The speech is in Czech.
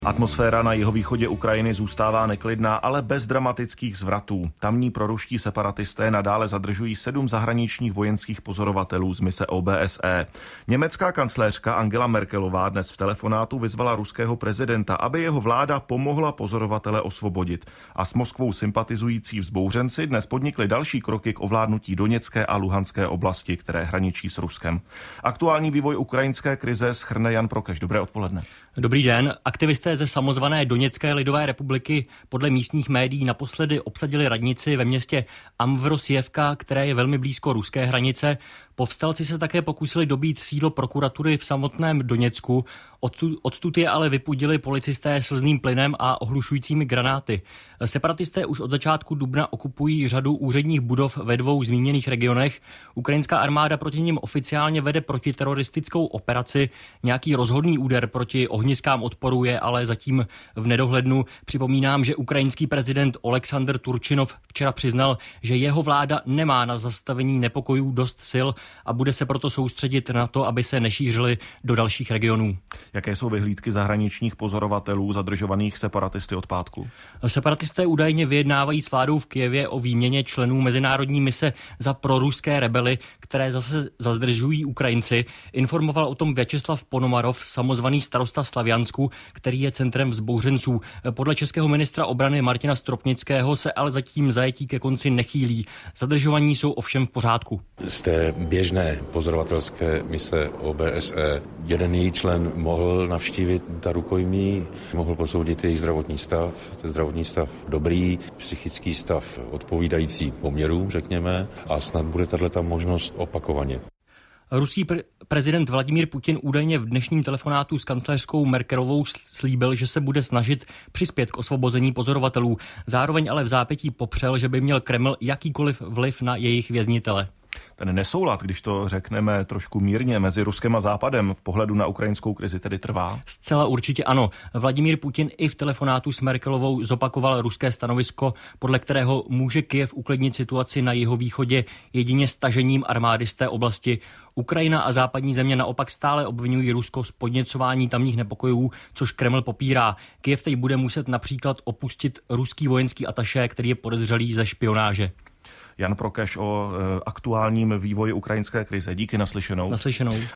Atmosféra na jihovýchodě Ukrajiny zůstává neklidná, ale bez dramatických zvratů. Tamní proruští separatisté nadále zadržují 7 zahraničních vojenských pozorovatelů z mise OBSE. Německá kancléřka Angela Merkelová dnes v telefonátu vyzvala ruského prezidenta, aby jeho vláda pomohla pozorovatele osvobodit. A s Moskvou sympatizující vzbouřenci dnes podnikli další kroky k ovládnutí Doněcké a Luhanské oblasti, které hraničí s Ruskem. Aktuální vývoj ukrajinské krize shrne Jan Prokeš. Dobré odpoledne. Dobrý den. Aktivisté ze samozvané Doněcké lidové republiky podle místních médií naposledy obsadili radnici ve městě Amvrosijevka, které je velmi blízko ruské hranice. Povstalci se také pokusili dobít sídlo prokuratury v samotném Doněcku. Odtud je ale vypudili policisté slzným plynem a ohlušujícími granáty. Separatisté už od začátku dubna okupují řadu úředních budov ve 2 zmíněných regionech. Ukrajinská armáda proti nim oficiálně vede protiteroristickou operaci. Nějaký rozhodný úder proti ohniskám odporu je ale zatím v nedohlednu. Připomínám, že ukrajinský prezident Oleksandr Turčinov včera přiznal, že jeho vláda nemá na zastavení nepokojů dost sil a bude se proto soustředit na to, aby se nešířily do dalších regionů. Jaké jsou vyhlídky zahraničních pozorovatelů zadržovaných separatisty od pátku? Separatisté údajně vyjednávají s vládou v Kyjevě o výměně členů mezinárodní mise za proruské rebely, které zase zadržují Ukrajinci. Informoval o tom Vjačeslav Ponomarov, samozvaný starosta Slaviansku, který je centrem vzbouřenců. Podle českého ministra obrany Martina Stropnického se ale zatím zajetí ke konci nechýlí. Zadržovaní jsou ovšem v pořádku. Z té běžné pozorovatelské mise OBSE jeden její člen mohl navštívit ta rukojmí, mohl posoudit jejich zdravotní stav. Ten zdravotní stav dobrý, psychický stav odpovídající poměrům, řekněme, a snad bude tato možnost opakovaně. Ruský prezident Vladimír Putin údajně v dnešním telefonátu s kancléřkou Merkelovou slíbil, že se bude snažit přispět k osvobození pozorovatelů. Zároveň ale v zápětí popřel, že by měl Kreml jakýkoliv vliv na jejich věznitele. Ten nesoulad, když to řekneme trošku mírně, mezi Ruskem a Západem v pohledu na ukrajinskou krizi tedy trvá? Zcela určitě ano. Vladimír Putin i v telefonátu s Merkelovou zopakoval ruské stanovisko, podle kterého může Kyjev uklidnit situaci na jihovýchodě jedině stažením armády z té oblasti. Ukrajina a západní země naopak stále obvinují Rusko z podněcování tamních nepokojů, což Kreml popírá. Kyjev teď bude muset například opustit ruský vojenský atašé, který je podezřelý ze špionáže. Jan Prokeš o aktuálním vývoji ukrajinské krize. Díky, naslyšenou.